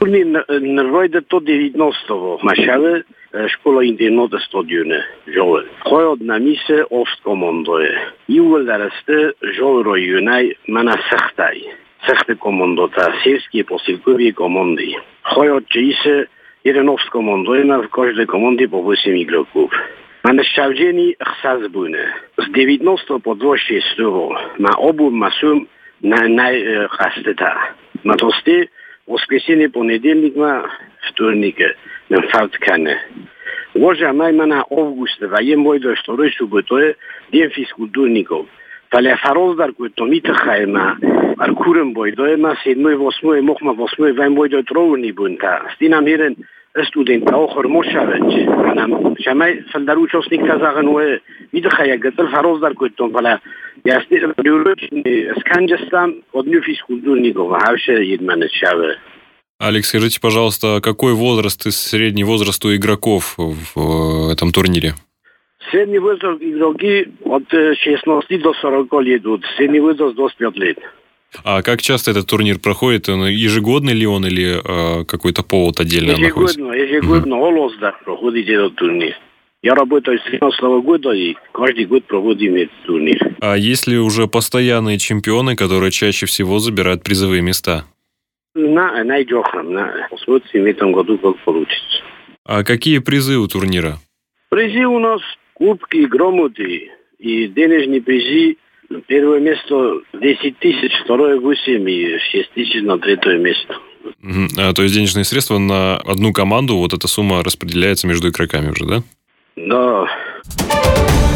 Turni nërvojtë të 19-го mashave, shkolla internatë stadione, zhove. Koja na mise oftë komandoje. Juve lërëstë zhove rojunaj mana sëhtaj. Sëhtë komandota, sevski posilkovi komandi. Koja që ise jeden oftë komandoje, na każdy komandi po 8 igroków. Ma në shqavgjeni kësaz bune. Z 19 po 26 euro, ma obu ma shumë na kasteta. Ma to ste, воскресенье, понедельник, вторник, на фауткане. Ложа майма на август, воен бой до второй субботы, день физкультурников. Таля фароздар, който мита хайма, аркурен бой до ема, 7-8, мохма 8, воен бой до тровни бунта. Стинам херен студента, охор мошавеч. Анам, шамай фалдару участник казаган уе, мита хая гатал фароздар, който пала, я сканджастам одну физкультурников, а вообще едмане шаве. Алекс, скажите, пожалуйста, какой возраст и средний возраст у игроков в этом турнире? Средний возраст игроки от 16 до 40 лет, средний возраст до 25 лет. А как часто этот турнир проходит? Ежегодный ли он или какой-то повод отдельно находится? Ежегодно, олозда проходит этот турнир. Я работаю с 13 года и каждый год проводим этот турнир. А есть ли уже постоянные чемпионы, которые чаще всего забирают призовые места? Найдёхам, посмотрим в этом году, как получится. А какие призы у турнира? Призы у нас кубки, грамоты и денежные призы. Первое место 10 тысяч, второе 8 и 6 тысяч на третье место. То есть денежные средства на одну команду, вот эта сумма распределяется между игроками уже, да? Да.